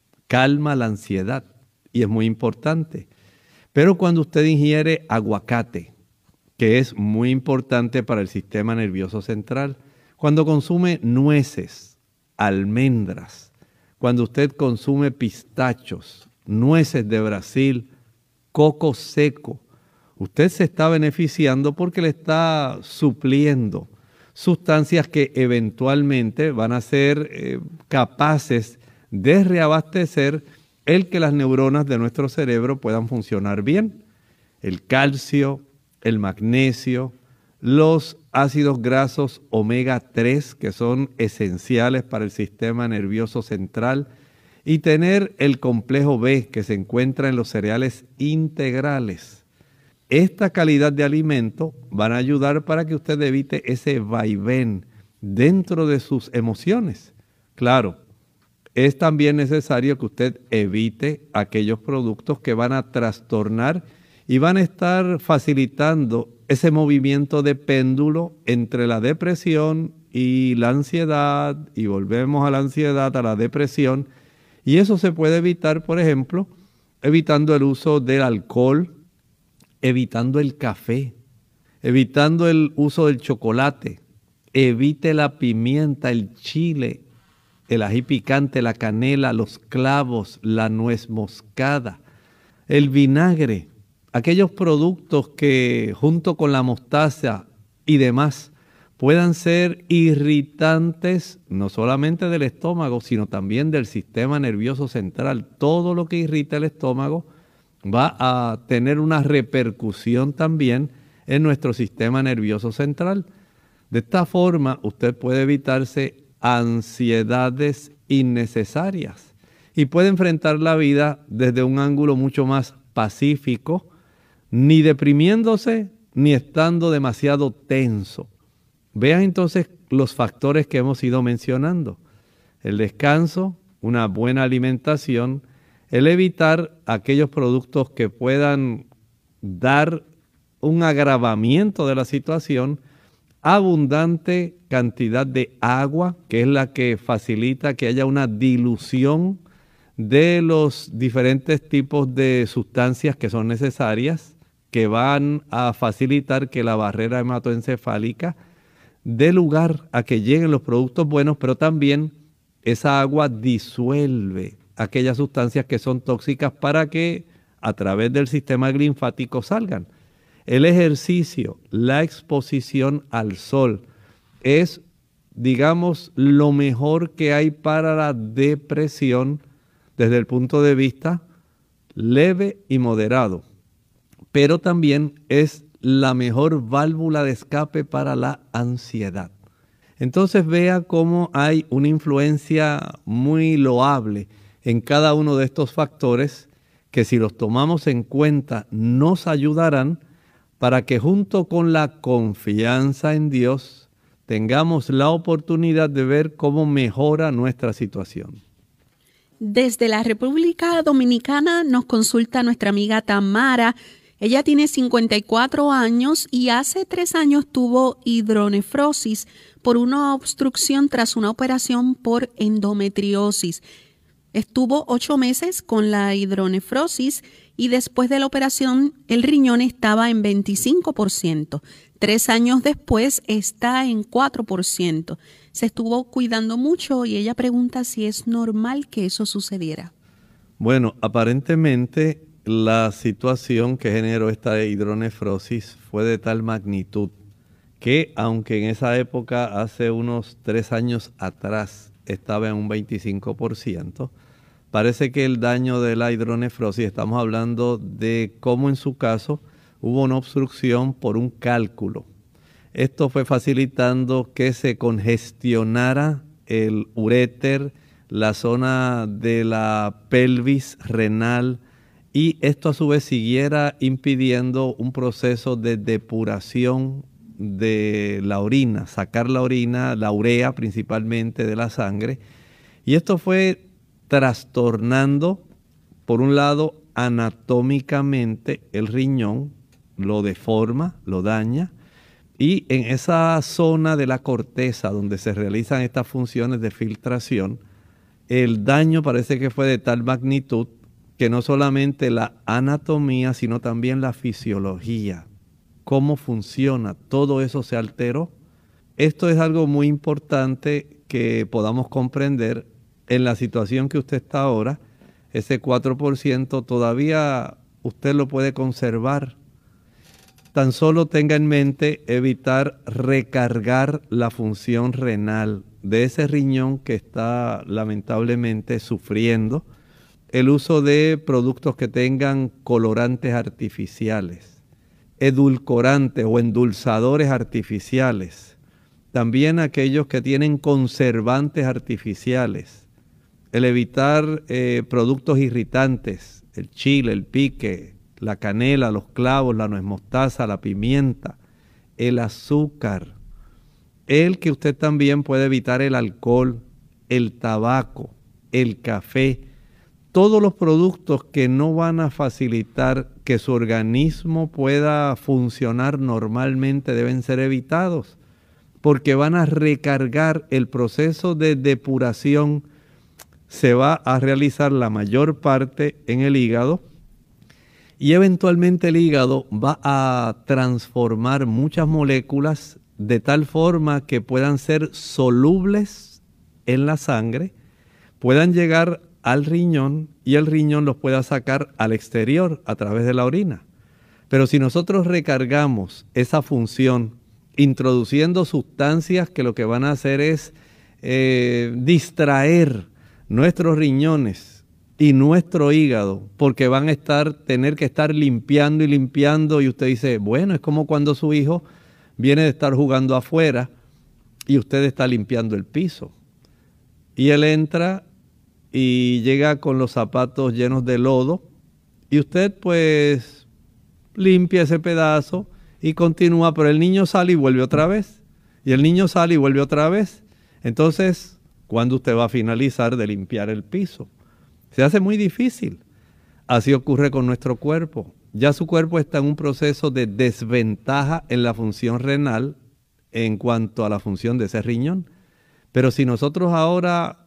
calma la ansiedad y es muy importante. Pero cuando usted ingiere aguacate, que es muy importante para el sistema nervioso central, cuando consume nueces, almendras, cuando usted consume pistachos, nueces de Brasil, coco seco, usted se está beneficiando porque le está supliendo sustancias que eventualmente van a ser capaces de reabastecer el que las neuronas de nuestro cerebro puedan funcionar bien. El calcio, el magnesio, los ácidos grasos omega 3, que son esenciales para el sistema nervioso central, y tener el complejo B, que se encuentra en los cereales integrales. Esta calidad de alimento van a ayudar para que usted evite ese vaivén dentro de sus emociones. Claro, es también necesario que usted evite aquellos productos que van a trastornar y van a estar facilitando ese movimiento de péndulo entre la depresión y la ansiedad, y volvemos a la ansiedad, a la depresión, y eso se puede evitar, por ejemplo, evitando el uso del alcohol, evitando el café, evitando el uso del chocolate, evite la pimienta, el chile, el ají picante, la canela, los clavos, la nuez moscada, el vinagre, aquellos productos que junto con la mostaza y demás puedan ser irritantes no solamente del estómago, sino también del sistema nervioso central. Todo lo que irrita el estómago va a tener una repercusión también en nuestro sistema nervioso central. De esta forma, usted puede evitarse ansiedades innecesarias y puede enfrentar la vida desde un ángulo mucho más pacífico, ni deprimiéndose, ni estando demasiado tenso. Vean entonces los factores que hemos ido mencionando. El descanso, una buena alimentación, el evitar aquellos productos que puedan dar un agravamiento de la situación, abundante cantidad de agua, que es la que facilita que haya una dilución de los diferentes tipos de sustancias que son necesarias, que van a facilitar que la barrera hematoencefálica dé lugar a que lleguen los productos buenos, pero también esa agua disuelve aquellas sustancias que son tóxicas para que a través del sistema linfático salgan. El ejercicio, la exposición al sol es, digamos, lo mejor que hay para la depresión desde el punto de vista leve y moderado, pero también es la mejor válvula de escape para la ansiedad. Entonces vea cómo hay una influencia muy loable en cada uno de estos factores que, si los tomamos en cuenta, nos ayudarán para que junto con la confianza en Dios tengamos la oportunidad de ver cómo mejora nuestra situación. Desde la República Dominicana nos consulta nuestra amiga Tamara. Ella tiene 54 años y hace 3 años tuvo hidronefrosis por una obstrucción tras una operación por endometriosis. Estuvo 8 meses con la hidronefrosis y después de la operación el riñón estaba en 25%. 3 años después está en 4%. Se estuvo cuidando mucho y ella pregunta si es normal que eso sucediera. Bueno, aparentemente la situación que generó esta hidronefrosis fue de tal magnitud que, aunque en esa época, hace unos 3 años atrás, estaba en un 25%, parece que el daño de la hidronefrosis, estamos hablando de cómo en su caso hubo una obstrucción por un cálculo. Esto fue facilitando que se congestionara el uréter, la zona de la pelvis renal, y esto a su vez siguiera impidiendo un proceso de depuración de la orina, sacar la orina, la urea principalmente de la sangre. Y esto fue trastornando, por un lado, anatómicamente el riñón, lo deforma, lo daña, y en esa zona de la corteza donde se realizan estas funciones de filtración, el daño parece que fue de tal magnitud que no solamente la anatomía, sino también la fisiología, cómo funciona, todo eso se alteró. Esto es algo muy importante que podamos comprender en la situación que usted está ahora. Ese 4% todavía usted lo puede conservar. tan solo tenga en mente evitar recargar la función renal de ese riñón que está lamentablemente sufriendo, el uso de productos que tengan colorantes artificiales, edulcorantes o endulzadores artificiales, también aquellos que tienen conservantes artificiales, el evitar productos irritantes, el chile, el pique, la canela, los clavos, la nuez mostaza, la pimienta, el azúcar, el que usted también puede evitar el alcohol, el tabaco, el café, todos los productos que no van a facilitar que su organismo pueda funcionar normalmente deben ser evitados, porque van a recargar el proceso de depuración. Se va a realizar la mayor parte en el hígado y eventualmente el hígado va a transformar muchas moléculas de tal forma que puedan ser solubles en la sangre, puedan llegar al riñón y el riñón los pueda sacar al exterior a través de la orina. Pero si nosotros recargamos esa función introduciendo sustancias que lo que van a hacer es distraer nuestros riñones y nuestro hígado, porque van a tener que estar limpiando y limpiando, y usted dice, bueno, es como cuando su hijo viene de estar jugando afuera y usted está limpiando el piso. Y él entra y llega con los zapatos llenos de lodo y usted pues limpia ese pedazo y continúa, pero el niño sale y vuelve otra vez. Y el niño sale y vuelve otra vez. Entonces, ¿cuándo usted va a finalizar de limpiar el piso? Se hace muy difícil. Así ocurre con nuestro cuerpo. Ya su cuerpo está en un proceso de desventaja en la función renal en cuanto a la función de ese riñón. Pero si nosotros ahora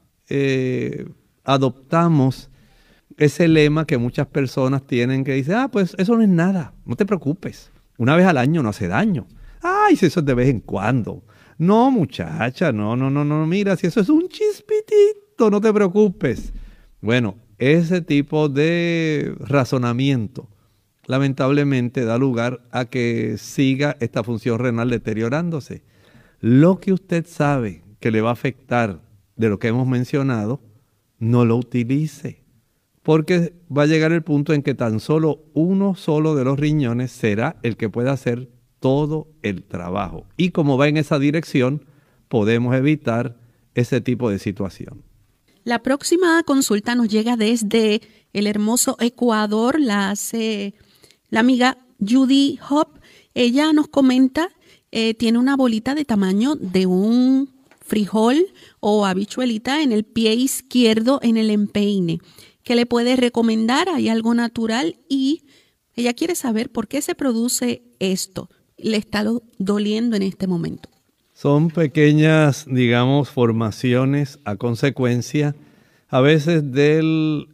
adoptamos ese lema que muchas personas tienen que dice, pues eso no es nada, no te preocupes. Una vez al año no hace daño. Ay, si eso es de vez en cuando. No, muchacha, no, mira, si eso es un chispitito, no te preocupes. Bueno, ese tipo de razonamiento lamentablemente da lugar a que siga esta función renal deteriorándose. Lo que usted sabe que le va a afectar de lo que hemos mencionado, no lo utilice, porque va a llegar el punto en que tan solo uno solo de los riñones será el que pueda hacer todo el trabajo. Y como va en esa dirección, podemos evitar ese tipo de situación. La próxima consulta nos llega desde el hermoso Ecuador, la hace la amiga Judy Hop. Ella nos comenta, tiene una bolita de tamaño de un frijol o habichuelita en el pie izquierdo en el empeine. ¿Qué le puede recomendar? ¿Hay algo natural? Y ella quiere saber por qué se produce esto. Le está doliendo en este momento. Son pequeñas, digamos, formaciones a consecuencia a veces del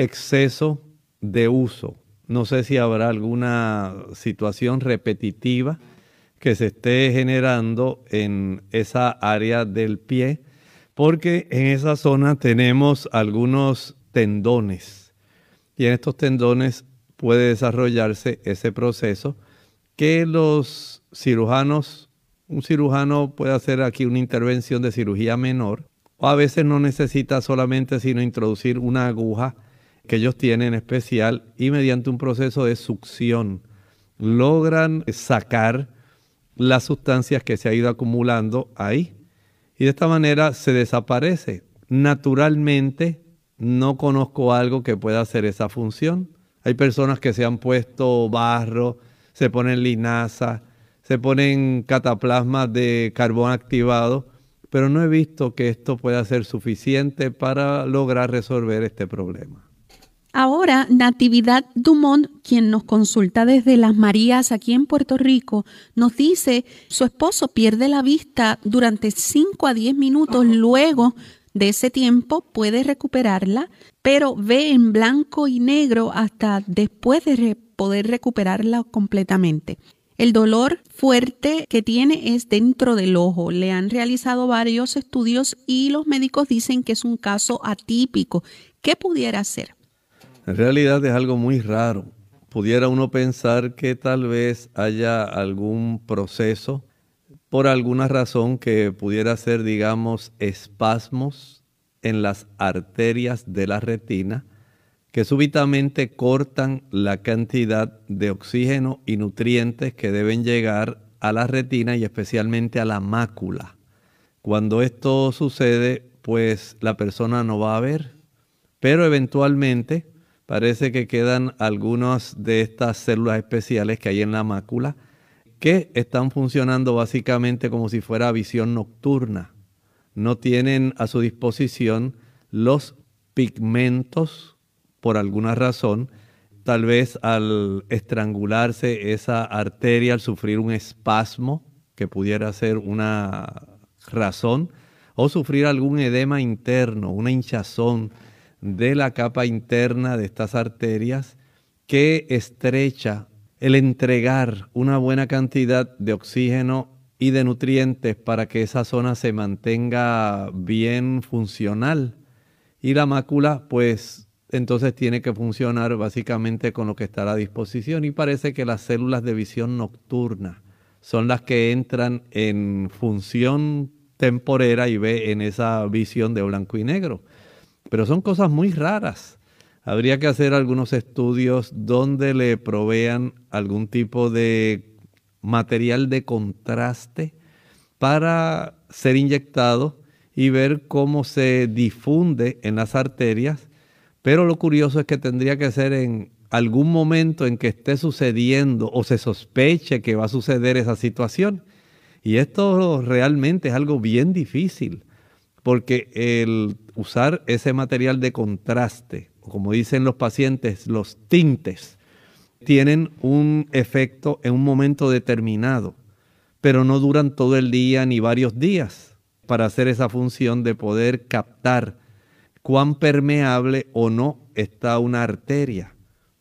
exceso de uso. No sé si habrá alguna situación repetitiva que se esté generando en esa área del pie, porque en esa zona tenemos algunos tendones y en estos tendones puede desarrollarse ese proceso que los cirujanos, un cirujano puede hacer aquí una intervención de cirugía menor, o a veces no necesita solamente sino introducir una aguja que ellos tienen especial y mediante un proceso de succión logran sacar las sustancias que se ha ido acumulando ahí y de esta manera se desaparece. Naturalmente no conozco algo que pueda hacer esa función. Hay personas que se han puesto barro, se ponen linaza, se ponen cataplasmas de carbón activado, pero no he visto que esto pueda ser suficiente para lograr resolver este problema. Ahora, Natividad Dumont, quien nos consulta desde Las Marías, aquí en Puerto Rico, nos dice su esposo pierde la vista durante 5 a 10 minutos, luego de ese tiempo puede recuperarla, pero ve en blanco y negro hasta después de poder recuperarla completamente. El dolor fuerte que tiene es dentro del ojo. Le han realizado varios estudios y los médicos dicen que es un caso atípico. ¿Qué pudiera hacer? En realidad es algo muy raro, pudiera uno pensar que tal vez haya algún proceso, por alguna razón que pudiera ser, digamos, espasmos en las arterias de la retina, que súbitamente cortan la cantidad de oxígeno y nutrientes que deben llegar a la retina y especialmente a la mácula. Cuando esto sucede, pues la persona no va a ver, pero eventualmente parece que quedan algunas de estas células especiales que hay en la mácula que están funcionando básicamente como si fuera visión nocturna. No tienen a su disposición los pigmentos por alguna razón. Tal vez al estrangularse esa arteria, al sufrir un espasmo, que pudiera ser una razón, o sufrir algún edema interno, una hinchazón de la capa interna de estas arterias que estrecha el entregar una buena cantidad de oxígeno y de nutrientes para que esa zona se mantenga bien funcional. Y la mácula, pues, entonces tiene que funcionar básicamente con lo que está a la disposición, y parece que las células de visión nocturna son las que entran en función temporera y ve en esa visión de blanco y negro. Pero son cosas muy raras. Habría que hacer algunos estudios donde le provean algún tipo de material de contraste para ser inyectado y ver cómo se difunde en las arterias. Pero lo curioso es que tendría que ser en algún momento en que esté sucediendo o se sospeche que va a suceder esa situación. Y esto realmente es algo bien difícil, porque el usar ese material de contraste, o como dicen los pacientes, los tintes, tienen un efecto en un momento determinado, pero no duran todo el día ni varios días para hacer esa función de poder captar cuán permeable o no está una arteria.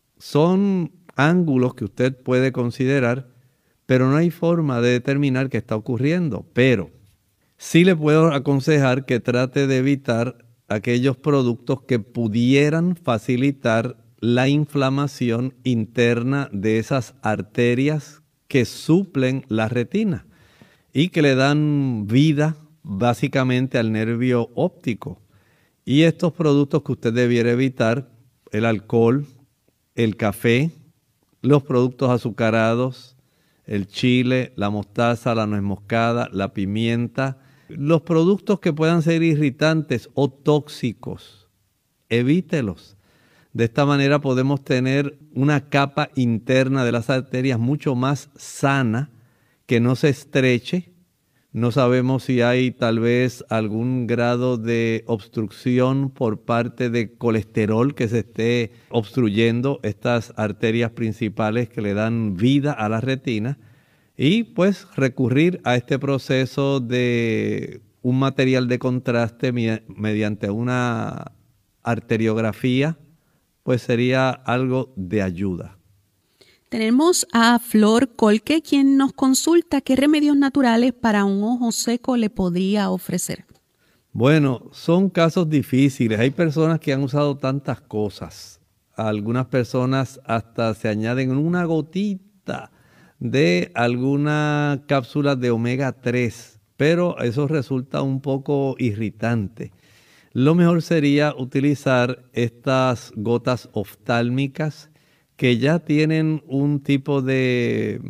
Son ángulos que usted puede considerar, pero no hay forma de determinar qué está ocurriendo. Pero sí le puedo aconsejar que trate de evitar aquellos productos que pudieran facilitar la inflamación interna de esas arterias que suplen la retina y que le dan vida básicamente al nervio óptico. Y estos productos que usted debiera evitar: el alcohol, el café, los productos azucarados, el chile, la mostaza, la nuez moscada, la pimienta, los productos que puedan ser irritantes o tóxicos, evítelos. De esta manera podemos tener una capa interna de las arterias mucho más sana, que no se estreche. No sabemos si hay tal vez algún grado de obstrucción por parte de colesterol que se esté obstruyendo estas arterias principales que le dan vida a la retina, y pues recurrir a este proceso de un material de contraste mediante una arteriografía, pues sería algo de ayuda. Tenemos a Flor Colque, quien nos consulta qué remedios naturales para un ojo seco le podría ofrecer. Bueno, son casos difíciles. Hay personas que han usado tantas cosas. Algunas personas hasta se añaden una gotita de alguna cápsula de omega 3, pero eso resulta un poco irritante. Lo mejor sería utilizar estas gotas oftálmicas que ya tienen un tipo de,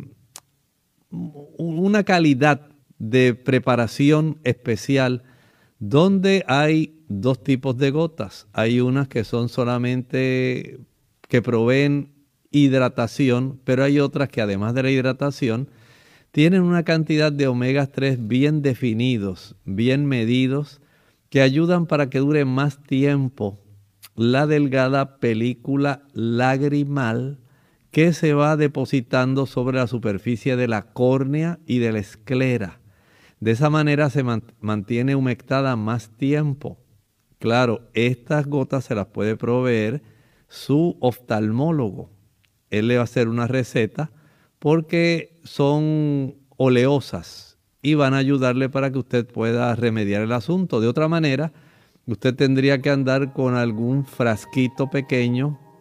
una calidad de preparación especial, donde hay dos tipos de gotas. Hay unas que son solamente que proveen hidratación, pero hay otras que además de la hidratación tienen una cantidad de omega 3 bien definidos, bien medidos, que ayudan para que dure más tiempo la delgada película lagrimal que se va depositando sobre la superficie de la córnea y de la esclera. De esa manera se mantiene humectada más tiempo. Claro, estas gotas se las puede proveer su oftalmólogo. Él le va a hacer una receta porque son oleosas y van a ayudarle para que usted pueda remediar el asunto. De otra manera, usted tendría que andar con algún frasquito pequeño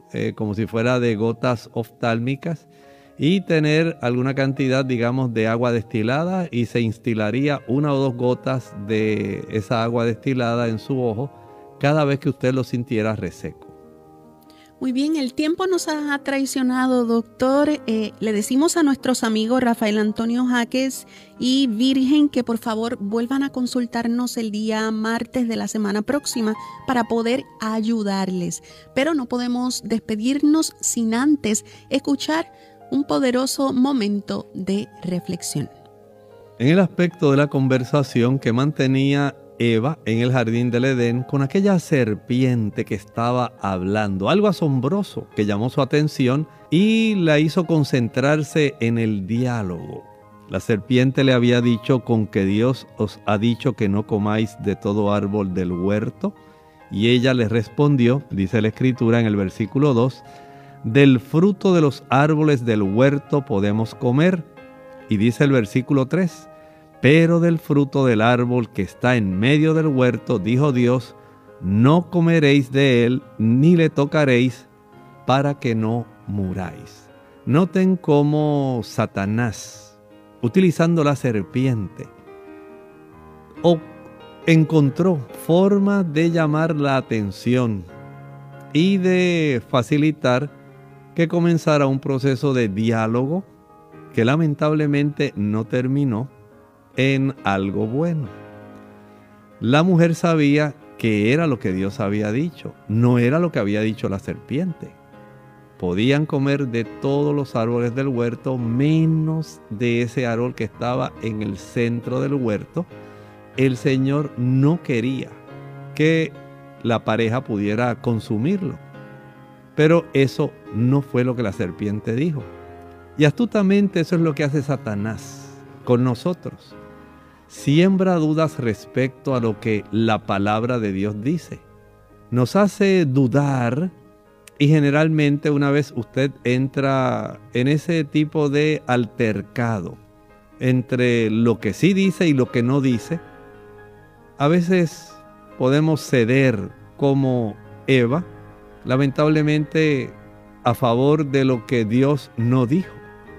como si fuera de gotas oftálmicas, y tener alguna cantidad, digamos, de agua destilada, y se instilaría 1 o 2 gotas de esa agua destilada en su ojo cada vez que usted lo sintiera reseco. Muy bien, el tiempo nos ha traicionado, doctor. Le decimos a nuestros amigos Rafael Antonio Jaques y Virgen que por favor vuelvan a consultarnos el día martes de la semana próxima para poder ayudarles. Pero no podemos despedirnos sin antes escuchar un poderoso momento de reflexión. En el aspecto de la conversación que mantenía Eva en el jardín del Edén con aquella serpiente que estaba hablando, algo asombroso que llamó su atención y la hizo concentrarse en el diálogo. La serpiente le había dicho: con que Dios os ha dicho que no comáis de todo árbol del huerto. Y ella le respondió, dice la Escritura en el versículo 2, del fruto de los árboles del huerto podemos comer. Y dice el versículo 3, pero del fruto del árbol que está en medio del huerto, dijo Dios, no comeréis de él, ni le tocaréis, para que no muráis. Noten cómo Satanás, utilizando la serpiente, encontró forma de llamar la atención y de facilitar que comenzara un proceso de diálogo que lamentablemente no terminó en algo bueno. La mujer sabía que era lo que Dios había dicho, no era lo que había dicho la serpiente. Podían comer de todos los árboles del huerto, menos de ese árbol que estaba en el centro del huerto. El Señor no quería que la pareja pudiera consumirlo. Pero eso no fue lo que la serpiente dijo. Y astutamente eso es lo que hace Satanás con nosotros. Siembra dudas respecto a lo que la palabra de Dios dice. Nos hace dudar y generalmente una vez usted entra en ese tipo de altercado entre lo que sí dice y lo que no dice, a veces podemos ceder como Eva, lamentablemente a favor de lo que Dios no dijo.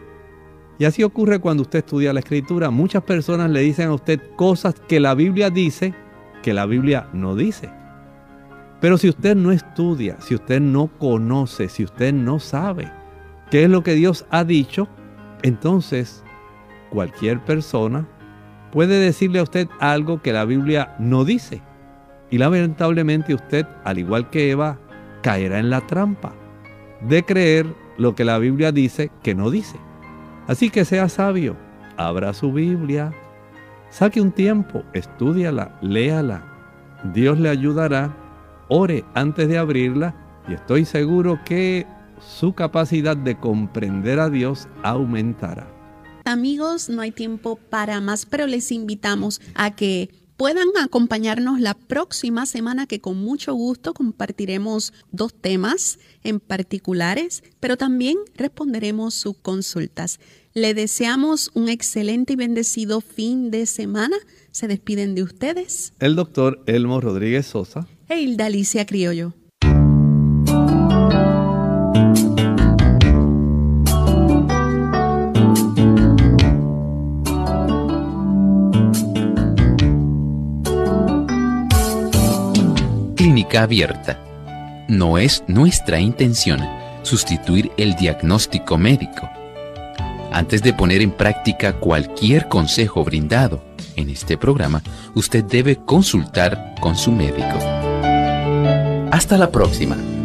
Y así ocurre cuando usted estudia la Escritura. Muchas personas le dicen a usted cosas que la Biblia dice, que la Biblia no dice. Pero si usted no estudia, si usted no conoce, si usted no sabe qué es lo que Dios ha dicho, entonces cualquier persona puede decirle a usted algo que la Biblia no dice. Y lamentablemente usted, al igual que Eva, caerá en la trampa de creer lo que la Biblia dice que no dice. Así que sea sabio, abra su Biblia, saque un tiempo, estúdiala, léala. Dios le ayudará, ore antes de abrirla y estoy seguro que su capacidad de comprender a Dios aumentará. Amigos, no hay tiempo para más, pero les invitamos a que puedan acompañarnos la próxima semana, que con mucho gusto compartiremos 2 temas en particulares, pero también responderemos sus consultas. Le deseamos un excelente y bendecido fin de semana. Se despiden de ustedes el doctor Elmo Rodríguez Sosa e Hilda Alicia Criollo. Clínica Abierta. No es nuestra intención sustituir el diagnóstico médico. Antes de poner en práctica cualquier consejo brindado en este programa, usted debe consultar con su médico. Hasta la próxima.